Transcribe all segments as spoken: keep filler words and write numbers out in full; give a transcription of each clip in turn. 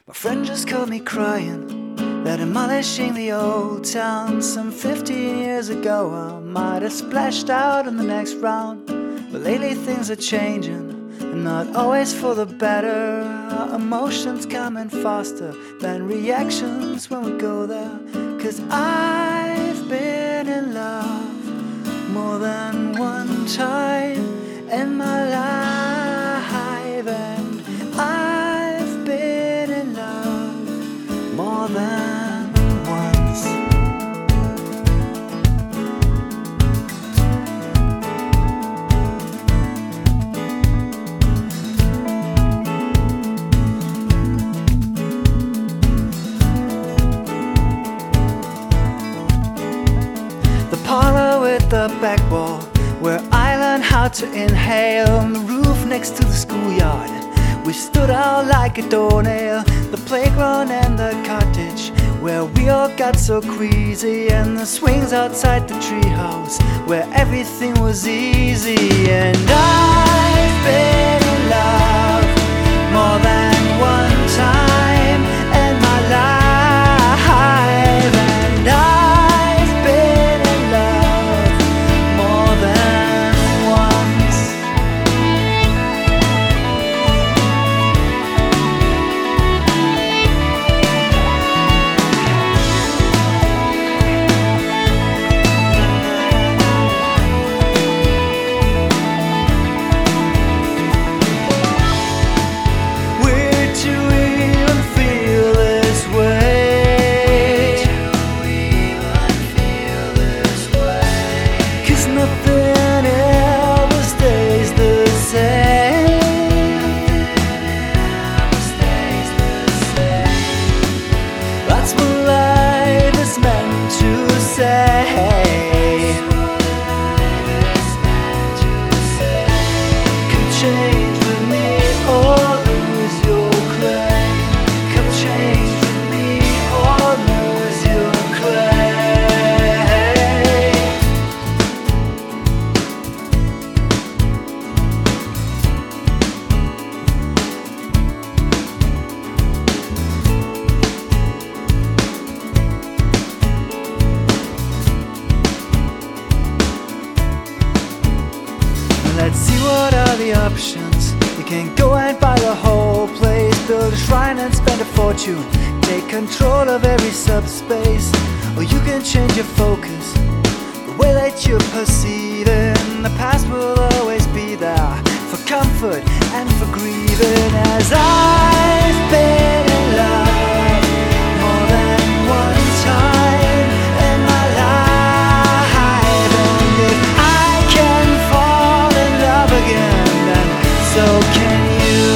My friend just caught me crying. They're demolishing the old town. Some fifteen years ago I might have splashed out in the next round, but lately things are changing, and not always for the better. Our emotions coming faster than reactions when we go there. Cause I've been in love more than one time in my life, and I've been in love more than once. The parlor with the back wall, where I learned how to inhale. On the roof next to the schoolyard, we stood out like a doornail. The playground and the cottage, where we all got so crazy. And the swings outside the treehouse, where everything was easy. And I've been in love more than one time in my life. And I've been in love more than once. Where do we even feel this way? Cause nothing ever stays the same. That's what life is meant to say. Come change with me or lose your claim. Come change with me or lose your claim. Let's see what are the options. You can go and buy the whole place, build a shrine and spend a fortune, take control of every subspace. Or you can change your focus, the way that you're perceiving. The past will always be there for comfort and for grieving. As I've been in love more than one time in my life, and if I can fall in love again, then so can you.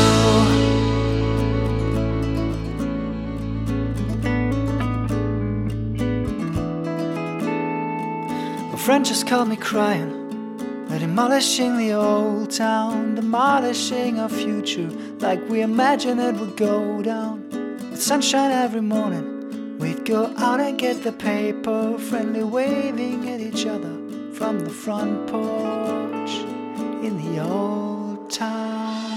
My friend just called me crying. They're demolishing the old town, demolishing our future like we imagined it would go down. With sunshine every morning, we'd go out and get the paper, friendly waving at each other from the front porch in the old town.